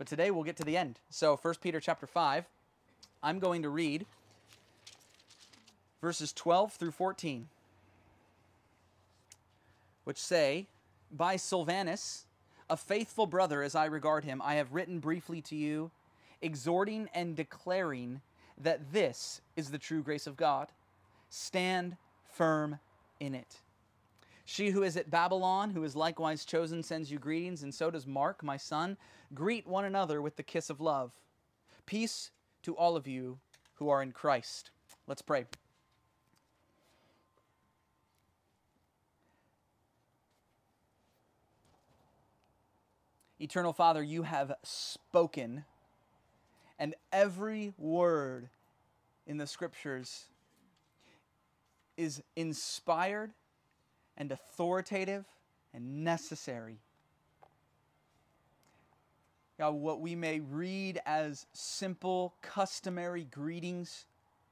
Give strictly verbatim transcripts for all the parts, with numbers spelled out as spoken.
But today we'll get to the end. So First Peter chapter five, I'm going to read verses twelve through fourteen, which say, "By Silvanus, a faithful brother as I regard him, I have written briefly to you, exhorting and declaring that this is the true grace of God. Stand firm in it. She who is at Babylon, who is likewise chosen, sends you greetings, and so does Mark, my son. Greet one another with the kiss of love. Peace to all of you who are in Christ." Let's pray. Eternal Father, you have spoken, and every word in the Scriptures is inspired and authoritative and necessary. God, what we may read as simple, customary greetings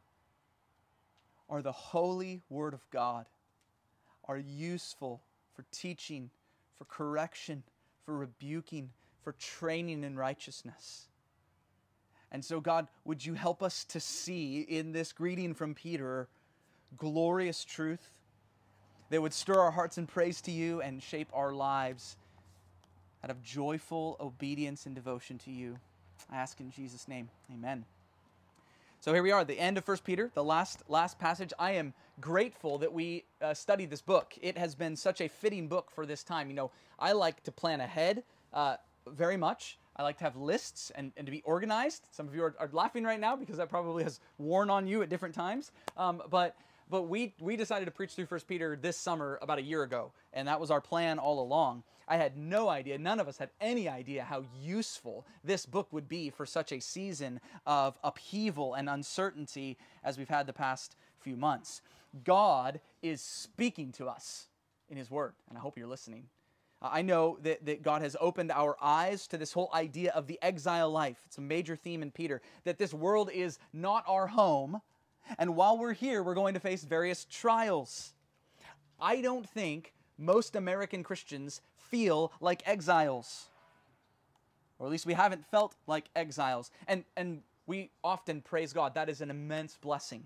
are the holy Word of God, are useful for teaching, for correction, for rebuking, for training in righteousness. And so, God, would you help us to see in this greeting from Peter glorious truth that would stir our hearts in praise to you and shape our lives out of joyful obedience and devotion to you. I ask in Jesus' name, amen. So here we are, the end of First Peter, the last last passage. I am grateful that we uh, studied this book. It has been such a fitting book for this time. You know, I like to plan ahead uh, very much. I like to have lists and, and to be organized. Some of you are, are laughing right now because that probably has worn on you at different times. Um, but but we, we decided to preach through First Peter this summer about a year ago, and that was our plan all along. I had no idea, none of us had any idea how useful this book would be for such a season of upheaval and uncertainty as we've had the past few months. God is speaking to us in His Word, and I hope you're listening. I know that, that God has opened our eyes to this whole idea of the exile life. It's a major theme in Peter, that this world is not our home, and while we're here, we're going to face various trials. I don't think most American Christians feel like exiles, or at least we haven't felt like exiles. And, and we often praise God. That is an immense blessing.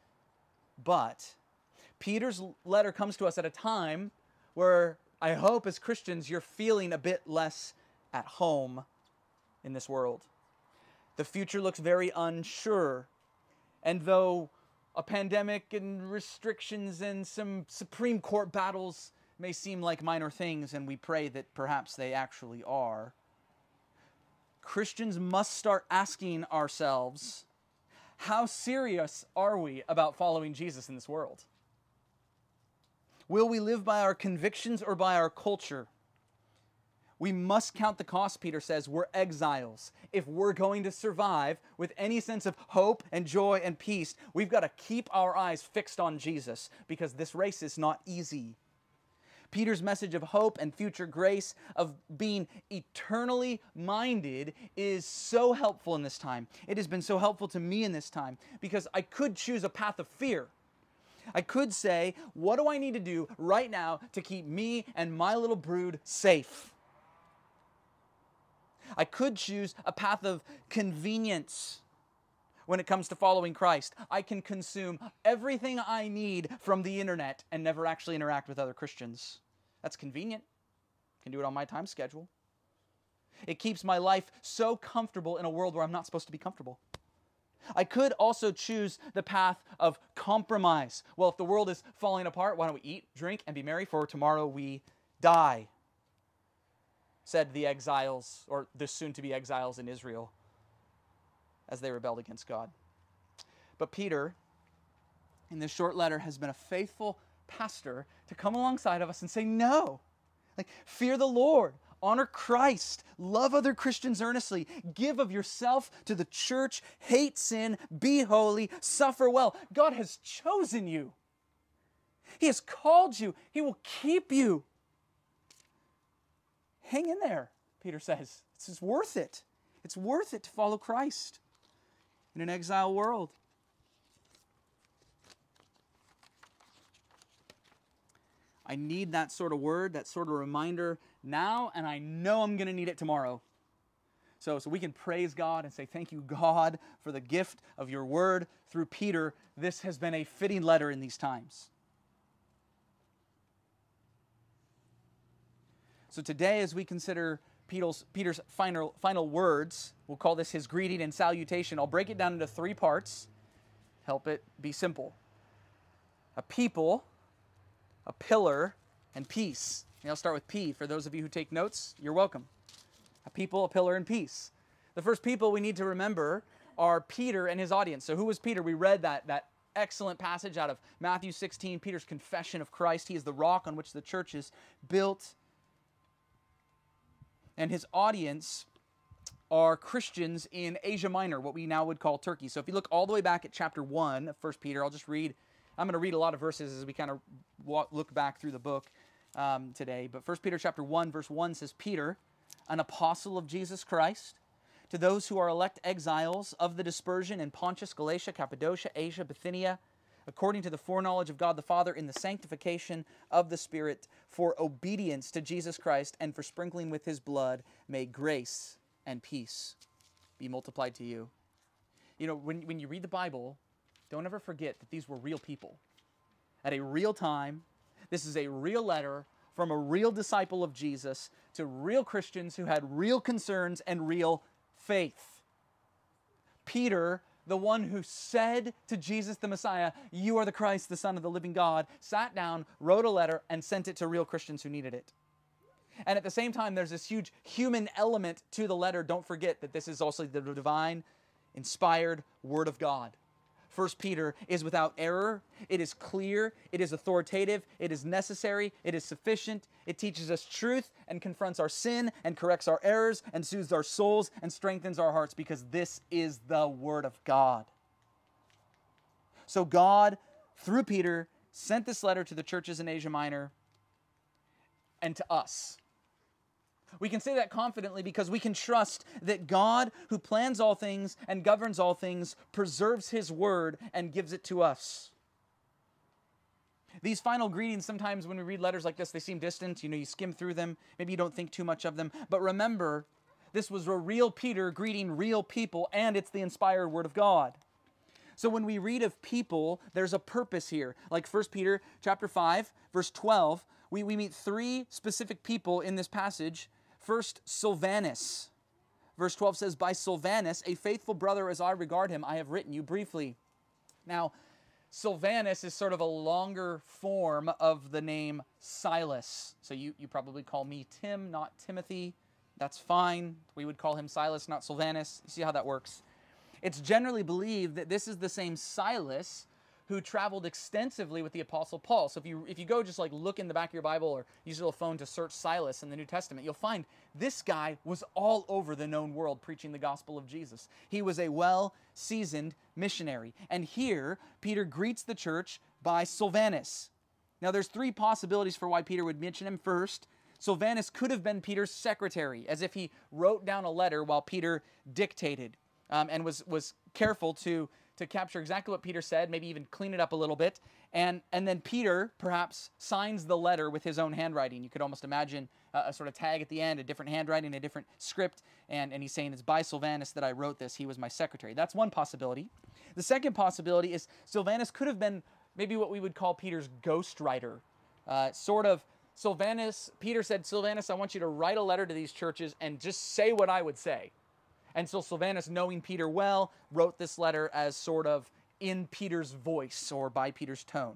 But Peter's letter comes to us at a time where I hope as Christians you're feeling a bit less at home in this world. The future looks very unsure. And though a pandemic and restrictions and some Supreme Court battles may seem like minor things, and we pray that perhaps they actually are, Christians must start asking ourselves, how serious are we about following Jesus in this world? Will we live by our convictions or by our culture? We must count the cost, Peter says. We're exiles. If we're going to survive with any sense of hope and joy and peace, we've got to keep our eyes fixed on Jesus, because this race is not easy. Peter's message of hope and future grace, of being eternally minded, is so helpful in this time. It has been so helpful to me in this time, because I could choose a path of fear. I could say, what do I need to do right now to keep me and my little brood safe? I could choose a path of convenience when it comes to following Christ. I can consume everything I need from the internet and never actually interact with other Christians. That's convenient. I can do it on my time schedule. It keeps my life so comfortable in a world where I'm not supposed to be comfortable. I could also choose the path of compromise. Well, if the world is falling apart, why don't we eat, drink, and be merry, for tomorrow we die, said the exiles, or the soon-to-be exiles in Israel, as they rebelled against God. But Peter, in this short letter, has been a faithful pastor to come alongside of us and say, no, like, fear the Lord, honor Christ, love other Christians earnestly, give of yourself to the church, hate sin, be holy, suffer well. God has chosen you. He has called you. He will keep you. Hang in there, Peter says. It's worth it. It's worth it to follow Christ in an exile world. I need that sort of word, that sort of reminder now, and I know I'm going to need it tomorrow. So, so we can praise God and say, thank you, God, for the gift of your word through Peter. This has been a fitting letter in these times. So today, as we consider Peter's, Peter's final, final words, we'll call this his greeting and salutation. I'll break it down into three parts. Help it be simple. A people, a pillar, and peace. And I'll start with P. For those of you who take notes, you're welcome. A people, a pillar, and peace. The first people we need to remember are Peter and his audience. So who was Peter? We read that, that excellent passage out of Matthew sixteen, Peter's confession of Christ. He is the rock on which the church is built. And his audience are Christians in Asia Minor, what we now would call Turkey. So if you look all the way back at chapter one of First Peter, I'll just read. I'm going to read a lot of verses as we kind of walk, look back through the book um, today. But First Peter chapter one, verse one says, Peter, an apostle of Jesus Christ, to those who are elect exiles of the dispersion in Pontus, Galatia, Cappadocia, Asia, Bithynia, according to the foreknowledge of God the Father, in the sanctification of the Spirit, for obedience to Jesus Christ and for sprinkling with his blood, may grace and peace be multiplied to you. You know, when, when you read the Bible, don't ever forget that these were real people. At a real time, this is a real letter from a real disciple of Jesus to real Christians who had real concerns and real faith. Peter, the one who said to Jesus the Messiah, you are the Christ, the Son of the living God, sat down, wrote a letter, and sent it to real Christians who needed it. And at the same time, there's this huge human element to the letter. Don't forget that this is also the divine, inspired Word of God. First Peter is without error. It is clear. It is authoritative. It is necessary. It is sufficient. It teaches us truth and confronts our sin and corrects our errors and soothes our souls and strengthens our hearts, because this is the Word of God. So God, through Peter, sent this letter to the churches in Asia Minor and to us. We can say that confidently because we can trust that God, who plans all things and governs all things, preserves his word and gives it to us. These final greetings, sometimes when we read letters like this, they seem distant. You know, you skim through them. Maybe you don't think too much of them. But remember, this was a real Peter greeting real people, and it's the inspired word of God. So when we read of people, there's a purpose here. Like First Peter chapter five, verse twelve, we, we meet three specific people in this passage. First, Silvanus. Verse twelve says, by Silvanus, a faithful brother as I regard him, I have written you briefly. Now, Silvanus is sort of a longer form of the name Silas. So you, you probably call me Tim, not Timothy. That's fine. We would call him Silas, not Silvanus. You see how that works? It's generally believed that this is the same Silas who traveled extensively with the Apostle Paul. So if you if you go just like look in the back of your Bible or use your little phone to search Silas in the New Testament, you'll find this guy was all over the known world preaching the gospel of Jesus. He was a well-seasoned missionary. And here, Peter greets the church by Silvanus. Now there's three possibilities for why Peter would mention him. First, Silvanus could have been Peter's secretary, as if he wrote down a letter while Peter dictated, um, and was, was careful to to capture exactly what Peter said, maybe even clean it up a little bit. And, and then Peter perhaps signs the letter with his own handwriting. You could almost imagine a, a sort of tag at the end, a different handwriting, a different script. And, and he's saying, it's by Silvanus that I wrote this. He was my secretary. That's one possibility. The second possibility is Silvanus could have been maybe what we would call Peter's ghostwriter. Uh, sort of Silvanus, Peter said, Silvanus, I want you to write a letter to these churches and just say what I would say. And so Silvanus, knowing Peter well, wrote this letter as sort of in Peter's voice or by Peter's tone.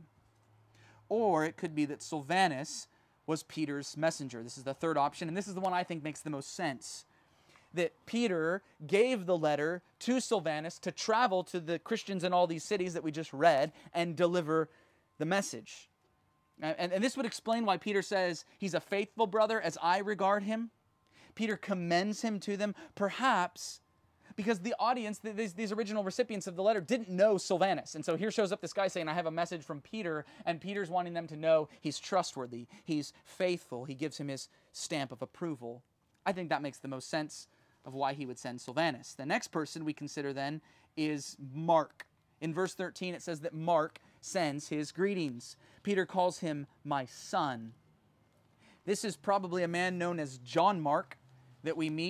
Or it could be that Silvanus was Peter's messenger. This is the third option, and this is the one I think makes the most sense. That Peter gave the letter to Silvanus to travel to the Christians in all these cities that we just read and deliver the message. And, and this would explain why Peter says he's a faithful brother as I regard him. Peter commends him to them, perhaps because the audience, these, these original recipients of the letter, didn't know Silvanus. And so here shows up this guy saying, I have a message from Peter, and Peter's wanting them to know he's trustworthy, he's faithful. He gives him his stamp of approval. I think that makes the most sense of why he would send Silvanus. The next person we consider then is Mark. In verse thirteen, it says that Mark sends his greetings. Peter calls him my son. This is probably a man known as John Mark that we meet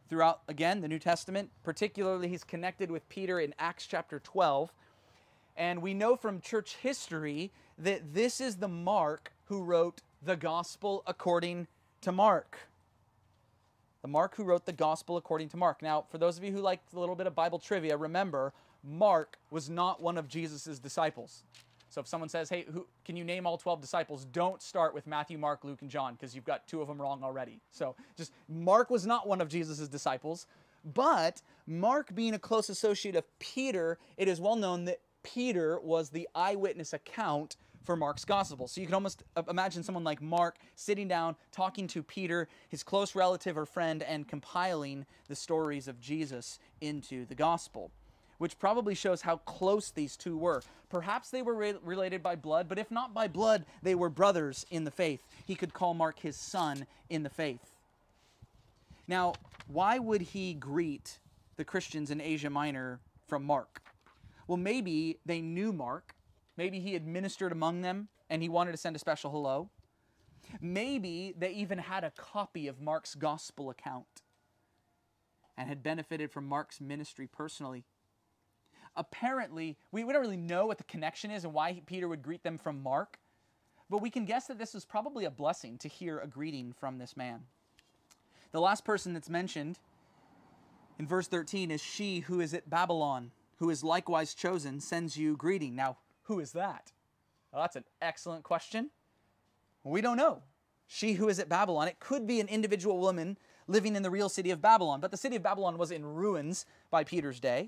throughout, again, the New Testament. Particularly, he's connected with Peter in Acts chapter twelve. And we know from church history that this is the Mark who wrote the Gospel according to Mark. The Mark who wrote the Gospel according to Mark. Now, for those of you who like a little bit of Bible trivia, remember, Mark was not one of Jesus' disciples. So if someone says, hey, who, can you name all twelve disciples? Don't start with Matthew, Mark, Luke, and John, because you've got two of them wrong already. So just, Mark was not one of Jesus' disciples. But Mark being a close associate of Peter, it is well known that Peter was the eyewitness account for Mark's gospel. So you can almost imagine someone like Mark sitting down, talking to Peter, his close relative or friend, and compiling the stories of Jesus into the gospel, which probably shows how close these two were. Perhaps they were re- related by blood, but if not by blood, they were brothers in the faith. He could call Mark his son in the faith. Now, why would he greet the Christians in Asia Minor from Mark? Well, maybe they knew Mark. Maybe he had ministered among them and he wanted to send a special hello. Maybe they even had a copy of Mark's gospel account and had benefited from Mark's ministry personally. Apparently, we, we don't really know what the connection is and why he, Peter would greet them from Mark, but we can guess that this was probably a blessing to hear a greeting from this man. The last person that's mentioned in verse thirteen is she who is at Babylon, who is likewise chosen, sends you greeting. Now, who is that? Well, that's an excellent question. We don't know. She who is at Babylon, it could be an individual woman living in the real city of Babylon, but the city of Babylon was in ruins by Peter's day.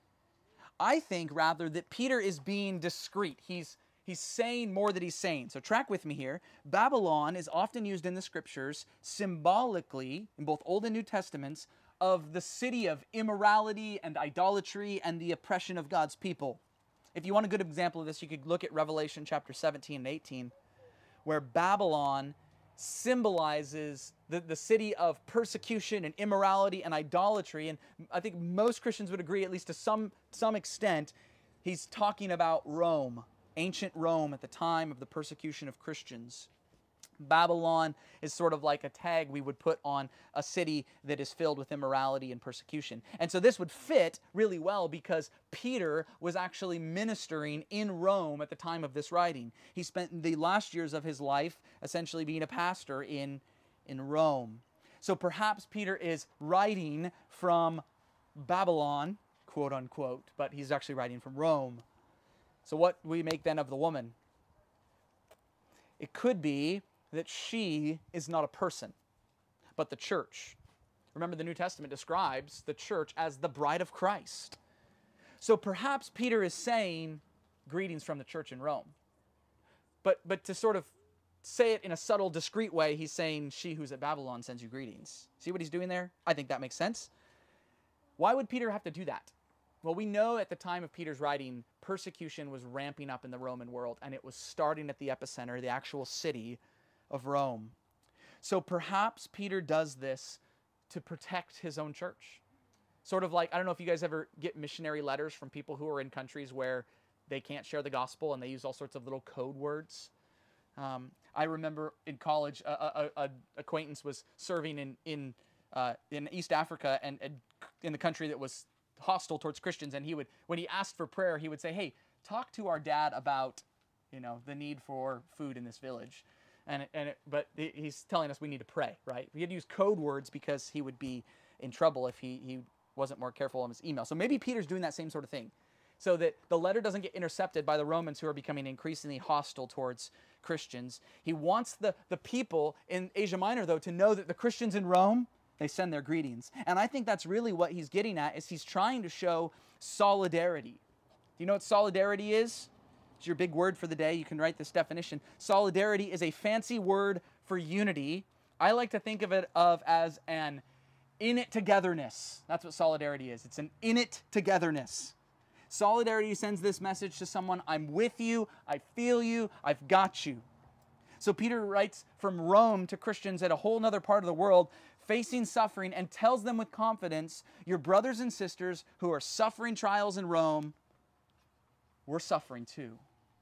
I think rather that Peter is being discreet. He's, he's saying more than he's saying. So track with me here. Babylon is often used in the scriptures symbolically, in both Old and New Testaments, of the city of immorality and idolatry and the oppression of God's people. If you want a good example of this, you could look at Revelation chapter seventeen and eighteen, where Babylon symbolizes the, the city of persecution and immorality and idolatry. And I think most Christians would agree, at least to some, some extent, he's talking about Rome, ancient Rome at the time of the persecution of Christians. Babylon is sort of like a tag we would put on a city that is filled with immorality and persecution. And so this would fit really well because Peter was actually ministering in Rome at the time of this writing. He spent the last years of his life essentially being a pastor in, in Rome. So perhaps Peter is writing from Babylon, quote unquote, but he's actually writing from Rome. So what do we make then of the woman? It could be that she is not a person, but the church. Remember, the New Testament describes the church as the bride of Christ. So perhaps Peter is saying greetings from the church in Rome. But, but to sort of say it in a subtle, discreet way, he's saying, she who's at Babylon sends you greetings. See what he's doing there? I think that makes sense. Why would Peter have to do that? Well, we know at the time of Peter's writing, persecution was ramping up in the Roman world, and it was starting at the epicenter, the actual city of Rome. So perhaps Peter does this to protect his own church. Sort of like, I don't know if you guys ever get missionary letters from people who are in countries where they can't share the gospel and they use all sorts of little code words. Um, I remember in college, a, a, a acquaintance was serving in in, uh, in East Africa and, and in the country that was hostile towards Christians, and he would, when he asked for prayer, he would say, hey, talk to our dad about, you know, the need for food in this village. And, and it, but he's telling us we need to pray, right? We had to use code words because he would be in trouble if he, he wasn't more careful on his email. So maybe Peter's doing that same sort of thing so that the letter doesn't get intercepted by the Romans who are becoming increasingly hostile towards Christians. He wants the, the people in Asia Minor, though, to know that the Christians in Rome, they send their greetings. And I think that's really what he's getting at, is he's trying to show solidarity. Do you know what solidarity is? It's your big word for the day. You can write this definition. Solidarity is a fancy word for unity. I like to think of it of as an in-it togetherness. That's what solidarity is. It's an in-it togetherness. Solidarity sends this message to someone: I'm with you, I feel you, I've got you. So Peter writes from Rome to Christians at a whole other part of the world, facing suffering, and tells them with confidence, your brothers and sisters who are suffering trials in Rome, we're suffering too.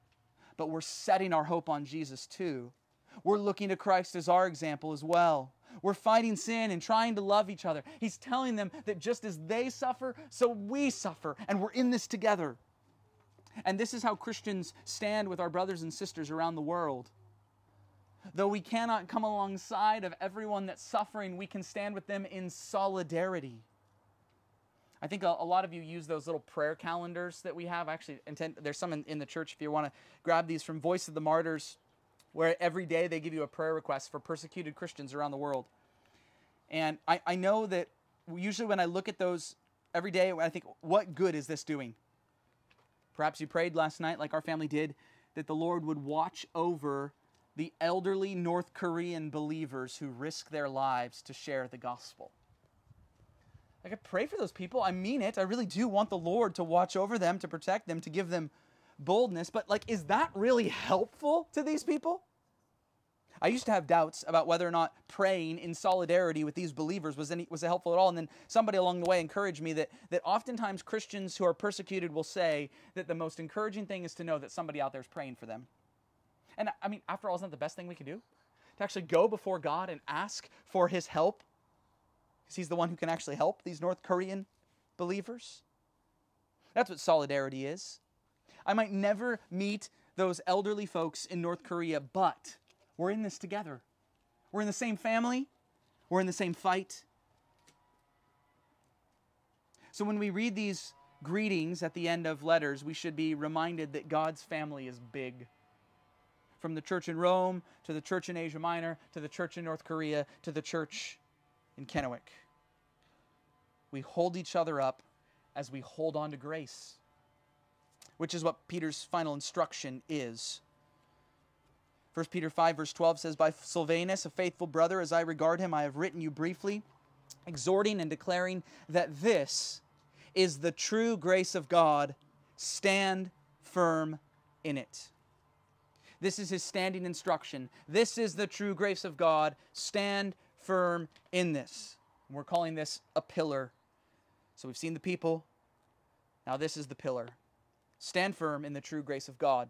But we're setting our hope on Jesus too. We're looking to Christ as our example as well. we're fighting sin and trying to love each other. He's telling them that just as they suffer, so we suffer, and we're in this together. And this is how Christians stand with our brothers and sisters around the world. Though we cannot come alongside of everyone that's suffering, we can stand with them in solidarity. I think a, a lot of you use those little prayer calendars that we have. I actually intend, there's some in, in the church if you want to grab these from Voice of the Martyrs, where every day they give you a prayer request for persecuted Christians around the world. And I, I know that usually when I look at those every day, I think, what good is this doing? Perhaps you prayed last night, like our family did, that the Lord would watch over the elderly North Korean believers who risk their lives to share the gospel. Like, I pray for those people. I mean it. I really do want the Lord to watch over them, to protect them, to give them boldness. But, like, is that really helpful to these people? I used to have doubts about whether or not praying in solidarity with these believers was any, was helpful at all. And then somebody along the way encouraged me that, that oftentimes Christians who are persecuted will say that the most encouraging thing is to know that somebody out there is praying for them. And I mean, after all, isn't that the best thing we can do? To actually go before God and ask for His help? Because He's the one who can actually help these North Korean believers. That's what solidarity is. I might never meet those elderly folks in North Korea, but we're in this together. We're in the same family. We're in the same fight. So when we read these greetings at the end of letters, we should be reminded that God's family is big. From the church in Rome, to the church in Asia Minor, to the church in North Korea, to the church in Kennewick. We hold each other up as we hold on to grace, which is what Peter's final instruction is. First Peter five verse twelve says, "By Silvanus, a faithful brother, as I regard him, I have written you briefly, exhorting and declaring that this is the true grace of God. Stand firm in it." This is his standing instruction. This is the true grace of God. Stand firm in this. And we're calling this a pillar. So we've seen the people. Now this is the pillar. Stand firm in the true grace of God.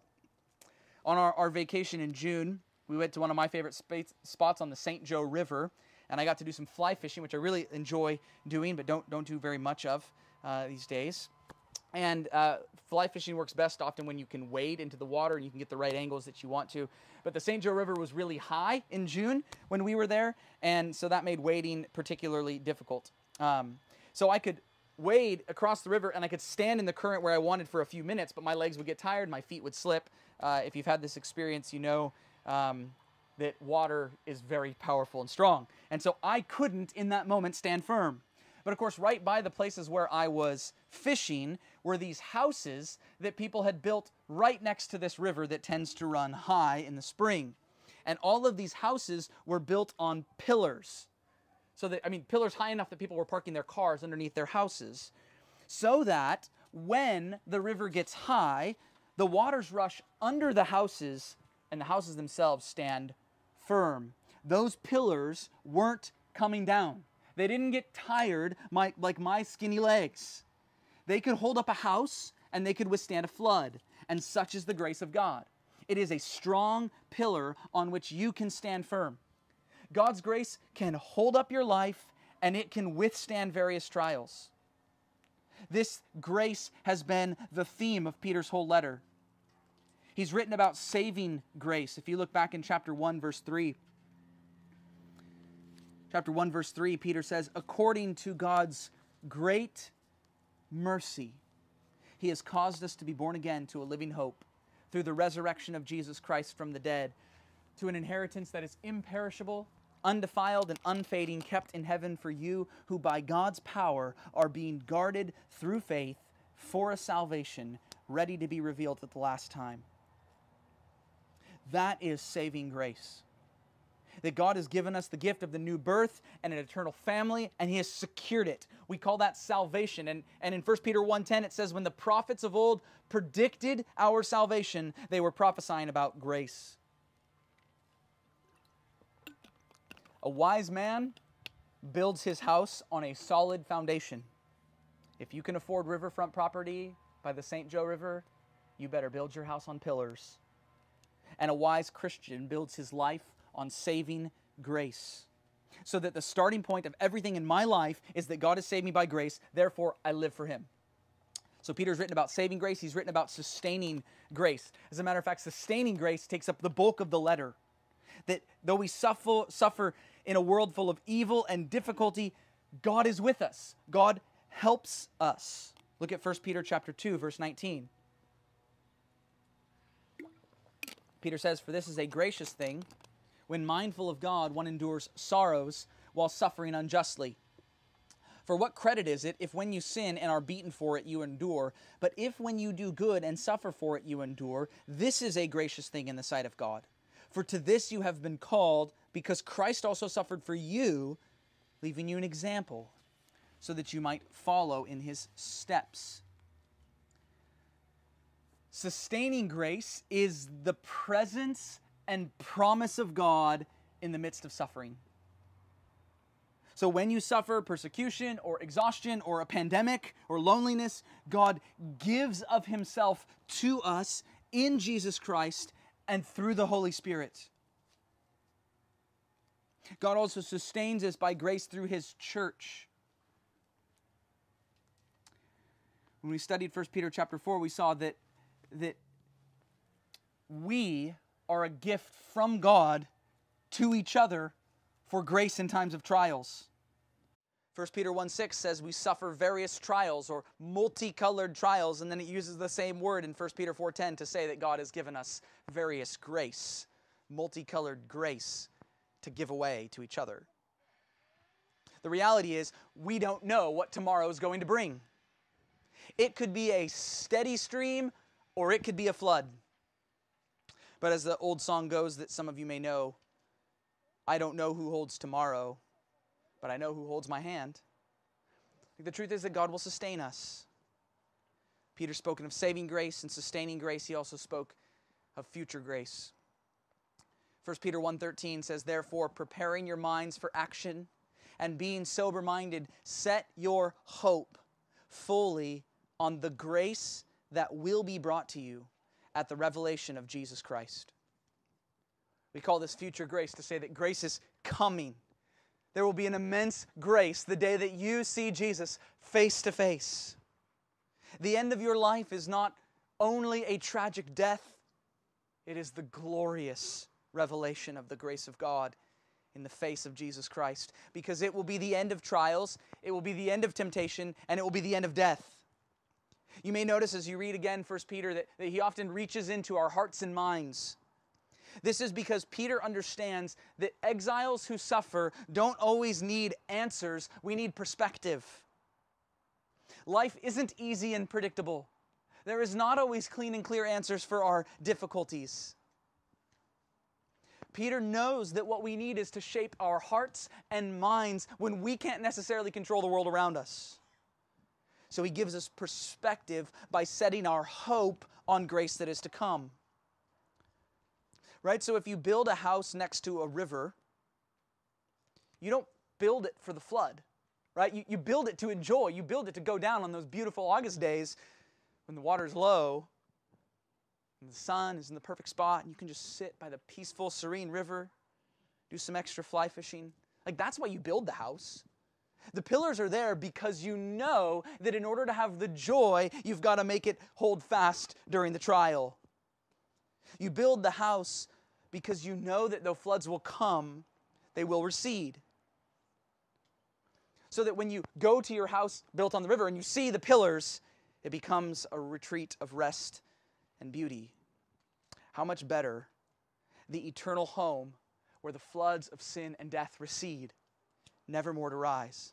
On our, our vacation in June, we went to one of my favorite space, spots on the Saint Joe River, and I got to do some fly fishing, which I really enjoy doing, but don't, don't do very much of uh, these days. And uh, fly fishing works best often when you can wade into the water and you can get the right angles that you want to. But the Saint Joe River was really high in June when we were there, and so that made wading particularly difficult. Um, so I could wade across the river and I could stand in the current where I wanted for a few minutes, but my legs would get tired, my feet would slip. Uh, if you've had this experience, you know um, that water is very powerful and strong. And so I couldn't, in that moment, stand firm. But of course, right by the places where I was fishing were these houses that people had built right next to this river that tends to run high in the spring. And all of these houses were built on pillars. So that, I mean, pillars high enough that people were parking their cars underneath their houses. So that when the river gets high, the waters rush under the houses and the houses themselves stand firm. Those pillars weren't coming down. They didn't get tired my, like my skinny legs. They could hold up a house and they could withstand a flood. And such is the grace of God. It is a strong pillar on which you can stand firm. God's grace can hold up your life and it can withstand various trials. This grace has been the theme of Peter's whole letter. He's written about saving grace. If you look back in chapter one, verse three, Chapter one, verse three, Peter says, "According to God's great mercy, He has caused us to be born again to a living hope through the resurrection of Jesus Christ from the dead, to an inheritance that is imperishable, undefiled, and unfading, kept in heaven for you, who by God's power are being guarded through faith for a salvation ready to be revealed at the last time." That is saving grace. That God has given us the gift of the new birth and an eternal family, and He has secured it. We call that salvation. And, and in First Peter one ten, it says, when the prophets of old predicted our salvation, they were prophesying about grace. A wise man builds his house on a solid foundation. If you can afford riverfront property by the Saint Joe River, you better build your house on pillars. And a wise Christian builds his life on saving grace. So that the starting point of everything in my life is that God has saved me by grace, therefore I live for Him. So Peter's written about saving grace, he's written about sustaining grace. As a matter of fact, sustaining grace takes up the bulk of the letter. That though we suffer, suffer in a world full of evil and difficulty, God is with us. God helps us. Look at First Peter chapter two, verse nineteen. Peter says, "For this is a gracious thing, when mindful of God, one endures sorrows while suffering unjustly. For what credit is it if when you sin and are beaten for it you endure? But if when you do good and suffer for it you endure, this is a gracious thing in the sight of God. For to this you have been called, because Christ also suffered for you, leaving you an example, so that you might follow in His steps." Sustaining grace is the presence and promise of God in the midst of suffering. So when you suffer persecution or exhaustion or a pandemic or loneliness, God gives of Himself to us in Jesus Christ and through the Holy Spirit. God also sustains us by grace through His church. When we studied First Peter chapter four, we saw that, that we are a gift from God to each other for grace in times of trials. First Peter one six says we suffer various trials or multicolored trials, and then it uses the same word in First Peter four ten to say that God has given us various grace, multicolored grace to give away to each other. The reality is we don't know what tomorrow is going to bring. It could be a steady stream or it could be a flood. But as the old song goes that some of you may know, I don't know who holds tomorrow, but I know who holds my hand. The truth is that God will sustain us. Peter spoken of saving grace and sustaining grace. He also spoke of future grace. First Peter one thirteen says, "Therefore, preparing your minds for action and being sober-minded, set your hope fully on the grace that will be brought to you at the revelation of Jesus Christ." We call this future grace to say that grace is coming. There will be an immense grace the day that you see Jesus face to face. The end of your life is not only a tragic death, it is the glorious revelation of the grace of God in the face of Jesus Christ. Because it will be the end of trials, it will be the end of temptation, and it will be the end of death. You may notice as you read again First Peter that, that he often reaches into our hearts and minds. This is because Peter understands that exiles who suffer don't always need answers. We need perspective. Life isn't easy and predictable. There is not always clean and clear answers for our difficulties. Peter knows that what we need is to shape our hearts and minds when we can't necessarily control the world around us. So he gives us perspective by setting our hope on grace that is to come. Right? So if you build a house next to a river, you don't build it for the flood. Right? You, you build it to enjoy. You build it to go down on those beautiful August days when the water is low and the sun is in the perfect spot and you can just sit by the peaceful, serene river, do some extra fly fishing. Like, that's why you build the house. The pillars are there because you know that in order to have the joy, you've got to make it hold fast during the trial. You build the house because you know that though floods will come, they will recede. So that when you go to your house built on the river and you see the pillars, it becomes a retreat of rest and beauty. How much better the eternal home where the floods of sin and death recede, never more to rise.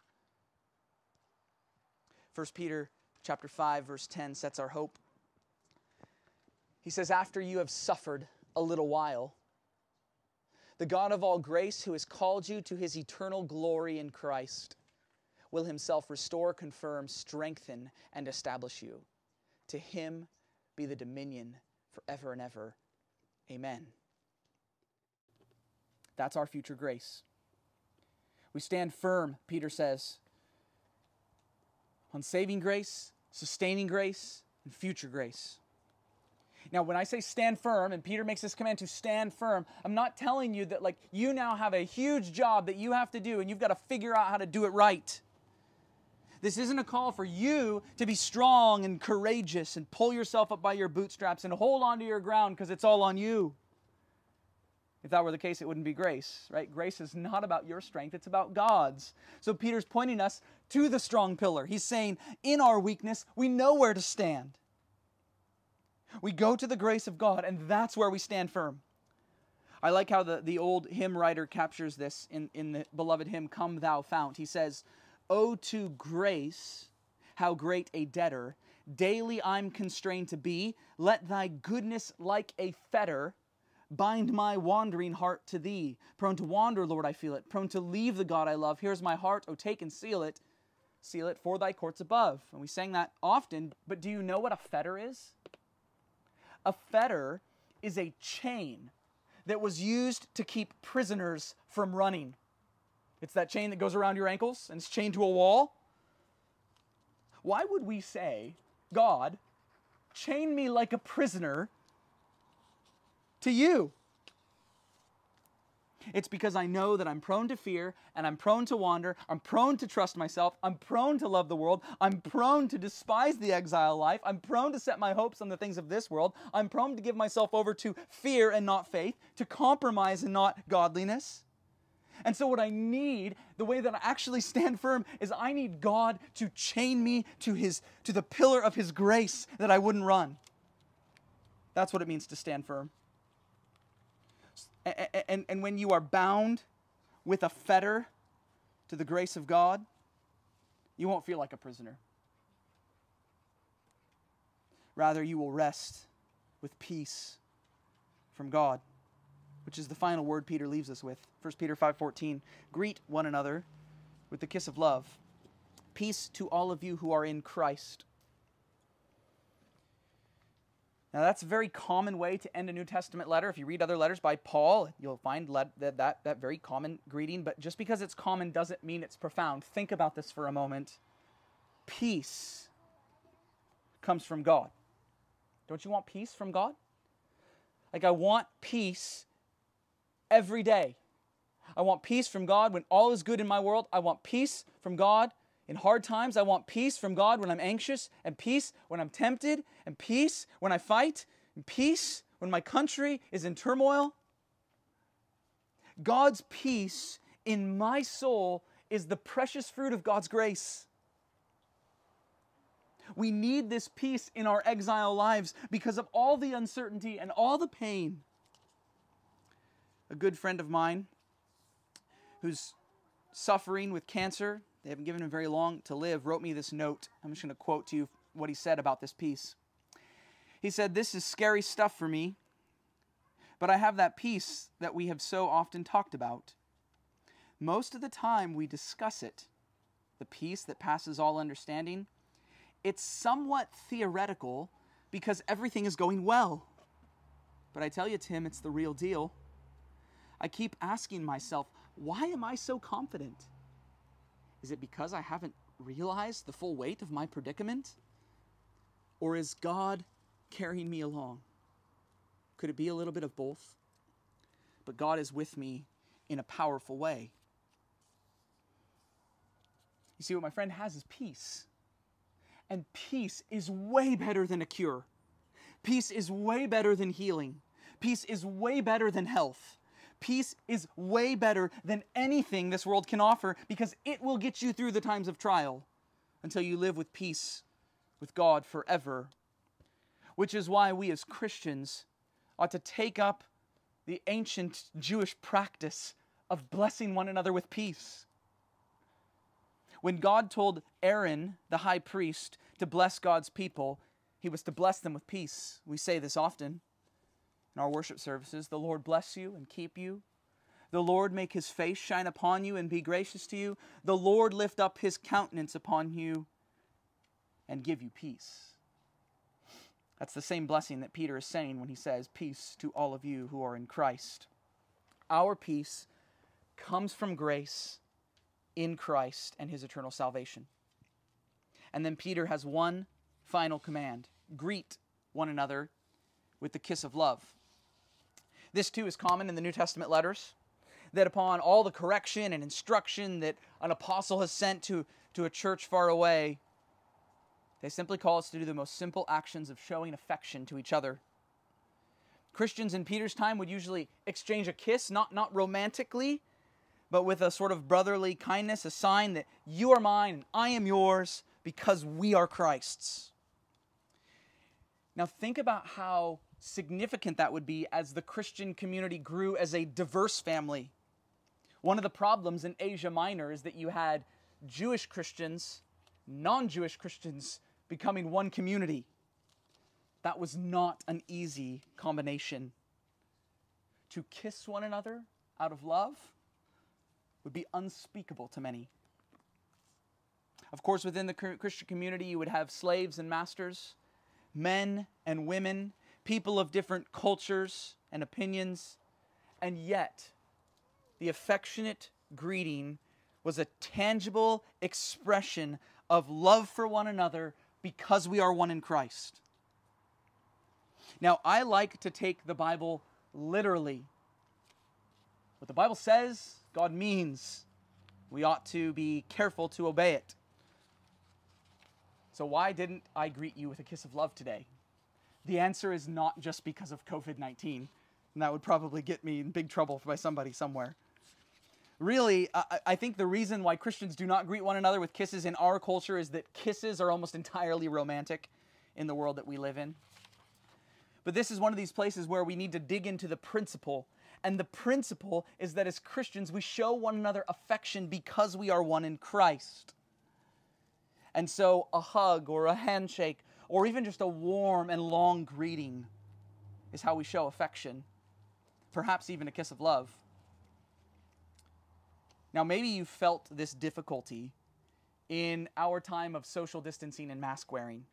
First Peter chapter five, verse ten sets our hope. He says, "After you have suffered a little while, the God of all grace, who has called you to His eternal glory in Christ, will Himself restore, confirm, strengthen, and establish you. To Him be the dominion forever and ever. Amen." That's our future grace. We stand firm, Peter says, on saving grace, sustaining grace, and future grace. Now, when I say stand firm, and Peter makes this command to stand firm, I'm not telling you that like you now have a huge job that you have to do and you've got to figure out how to do it right. This isn't a call for you to be strong and courageous and pull yourself up by your bootstraps and hold on to your ground because it's all on you. If that were the case, it wouldn't be grace, right? Grace is not about your strength, it's about God's. So Peter's pointing us to the strong pillar. He's saying, in our weakness, we know where to stand. We go to the grace of God, and that's where we stand firm. I like how the, the old hymn writer captures this in, in the beloved hymn, Come Thou Fount. He says, "Oh, to grace, how great a debtor, daily I'm constrained to be. Let thy goodness like a fetter bind my wandering heart to thee. Prone to wander, Lord, I feel it. Prone to leave the God I love. Here's my heart, oh, take and seal it. Seal it for thy courts above." And we sang that often, but do you know what a fetter is? A fetter is a chain that was used to keep prisoners from running. It's that chain that goes around your ankles and it's chained to a wall. Why would we say, God, chain me like a prisoner to you? It's because I know that I'm prone to fear and I'm prone to wander. I'm prone to trust myself. I'm prone to love the world. I'm prone to despise the exile life. I'm prone to set my hopes on the things of this world. I'm prone to give myself over to fear and not faith, to compromise and not godliness. And so what I need, the way that I actually stand firm, is I need God to chain me to his, to the pillar of his grace that I wouldn't run. That's what it means to stand firm. And, and, and when you are bound with a fetter to the grace of God, you won't feel like a prisoner. Rather, you will rest with peace from God, which is the final word Peter leaves us with. First Peter five fourteen, greet one another with the kiss of love. Peace to all of you who are in Christ. Now that's a very common way to end a New Testament letter. If you read other letters by Paul, you'll find that, that, that very common greeting. But just because it's common doesn't mean it's profound. Think about this for a moment. Peace comes from God. Don't you want peace from God? Like, I want peace every day. I want peace from God when all is good in my world. I want peace from God in hard times. I want peace from God when I'm anxious, and peace when I'm tempted, and peace when I fight, and peace when my country is in turmoil. God's peace in my soul is the precious fruit of God's grace. We need this peace in our exile lives because of all the uncertainty and all the pain. A good friend of mine who's suffering with cancer, they haven't given him very long to live, wrote me this note. I'm just going to quote to you what he said about this peace. He said, "This is scary stuff for me, but I have that peace that we have so often talked about. Most of the time we discuss it, the peace that passes all understanding. It's somewhat theoretical because everything is going well. But I tell you, Tim, it's the real deal. I keep asking myself, why am I so confident? Is it because I haven't realized the full weight of my predicament? Or is God carrying me along? Could it be a little bit of both? But God is with me in a powerful way." You see, what my friend has is peace. And peace is way better than a cure. Peace is way better than healing. Peace is way better than health. Peace is way better than anything this world can offer because it will get you through the times of trial until you live with peace with God forever. Which is why we as Christians ought to take up the ancient Jewish practice of blessing one another with peace. When God told Aaron, the high priest, to bless God's people, he was to bless them with peace. We say this often in our worship services. The Lord bless you and keep you. The Lord make his face shine upon you and be gracious to you. The Lord lift up his countenance upon you and give you peace. That's the same blessing that Peter is saying when he says, peace to all of you who are in Christ. Our peace comes from grace in Christ and his eternal salvation. And then Peter has one final command. Greet one another with the kiss of love. This too is common in the New Testament letters, that upon all the correction and instruction that an apostle has sent to, to a church far away, they simply call us to do the most simple actions of showing affection to each other. Christians in Peter's time would usually exchange a kiss, not, not romantically, but with a sort of brotherly kindness, a sign that you are mine and I am yours because we are Christ's. Now think about how significant that would be as the Christian community grew as a diverse family. One of the problems in Asia Minor is that you had Jewish Christians, non-Jewish Christians becoming one community. That was not an easy combination. To kiss one another out of love would be unspeakable to many. Of course, within the Christian community, you would have slaves and masters, men and women, people of different cultures and opinions, and yet the affectionate greeting was a tangible expression of love for one another because we are one in Christ. Now, I like to take the Bible literally. What the Bible says, God means. We ought to be careful to obey it. So why didn't I greet you with a kiss of love today? The answer is not just because of covid nineteen, and that would probably get me in big trouble by somebody somewhere. Really, I, I think the reason why Christians do not greet one another with kisses in our culture is that kisses are almost entirely romantic in the world that we live in. But this is one of these places where we need to dig into the principle. And the principle is that as Christians, we show one another affection because we are one in Christ. And so a hug or a handshake or even just a warm and long greeting is how we show affection. Perhaps even a kiss of love. Now, maybe you felt this difficulty in our time of social distancing and mask wearing.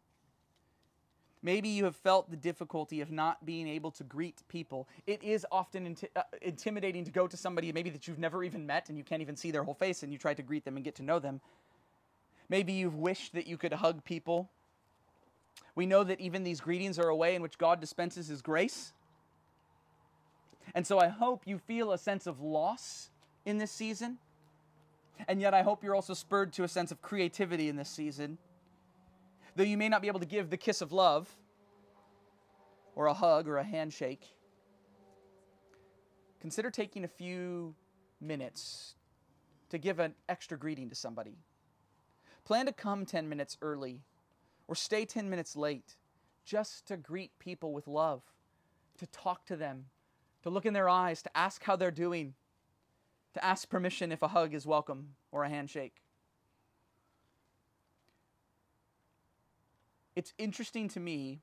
Maybe you have felt the difficulty of not being able to greet people. It is often inti- uh, intimidating to go to somebody maybe that you've never even met and you can't even see their whole face and you try to greet them and get to know them. Maybe you've wished that you could hug people. We know that even these greetings are a way in which God dispenses His grace. And so I hope you feel a sense of loss in this season. And yet I hope you're also spurred to a sense of creativity in this season. Though you may not be able to give the kiss of love, or a hug, or a handshake, consider taking a few minutes to give an extra greeting to somebody. Plan to come ten minutes early, or stay ten minutes late, just to greet people with love, to talk to them, to look in their eyes, to ask how they're doing, to ask permission if a hug is welcome, or a handshake. It's interesting to me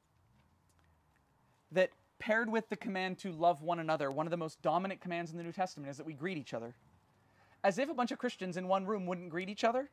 that paired with the command to love one another, one of the most dominant commands in the New Testament is that we greet each other. As if a bunch of Christians in one room wouldn't greet each other.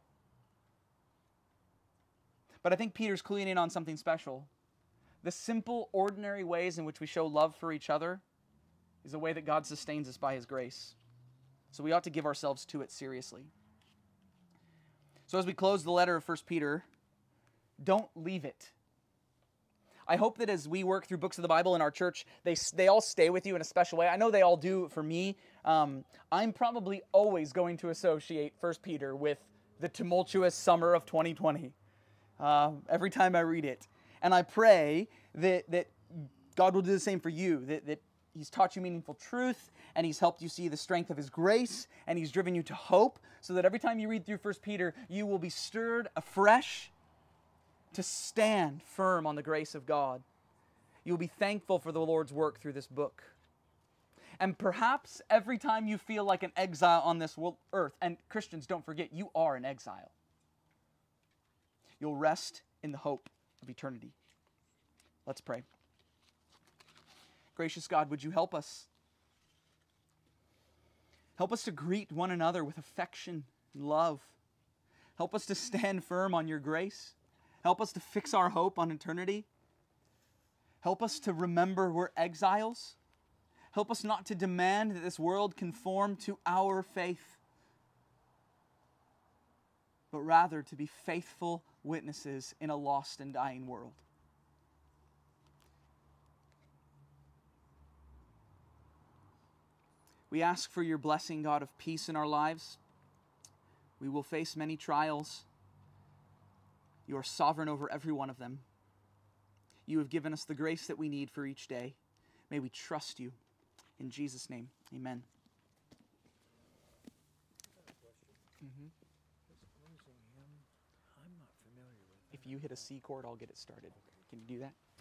But I think Peter's cluing in on something special. The simple, ordinary ways in which we show love for each other is a way that God sustains us by His grace. So we ought to give ourselves to it seriously. So as we close the letter of First Peter, don't leave it. I hope that as we work through books of the Bible in our church, they they all stay with you in a special way. I know they all do for me. Um, I'm probably always going to associate First Peter with the tumultuous summer of twenty twenty. Uh, every time I read it. And I pray that, that God will do the same for you, that, that He's taught you meaningful truth, and He's helped you see the strength of His grace, and He's driven you to hope, so that every time you read through First Peter, you will be stirred afresh to stand firm on the grace of God. You'll be thankful for the Lord's work through this book. And perhaps every time you feel like an exile on this earth, and Christians, don't forget, you are an exile, you'll rest in the hope of eternity. Let's pray. Gracious God, would you help us? Help us to greet one another with affection and love. Help us to stand firm on your grace. Help us to fix our hope on eternity. Help us to remember we're exiles. Help us not to demand that this world conform to our faith, but rather to be faithful witnesses in a lost and dying world. We ask for your blessing, God, of peace in our lives. We will face many trials. You are sovereign over every one of them. You have given us the grace that we need for each day. May we trust you. In Jesus' name, amen. Mm-hmm. If you hit a C chord, I'll get it started. Can you do that?